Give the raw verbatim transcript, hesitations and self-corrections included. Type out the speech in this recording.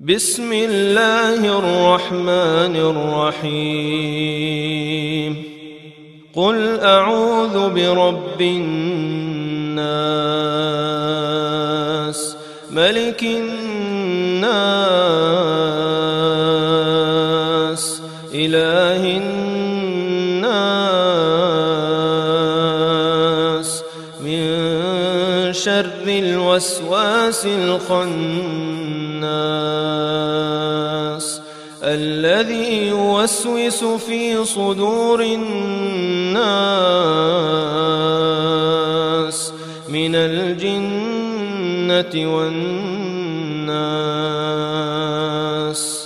بسم الله الرحمن الرحيم قل أعوذ برب الناس ملك الناس إله الناس من شر الوسواس الخناس الذي يوسوس في صدور الناس من الجنة والناس.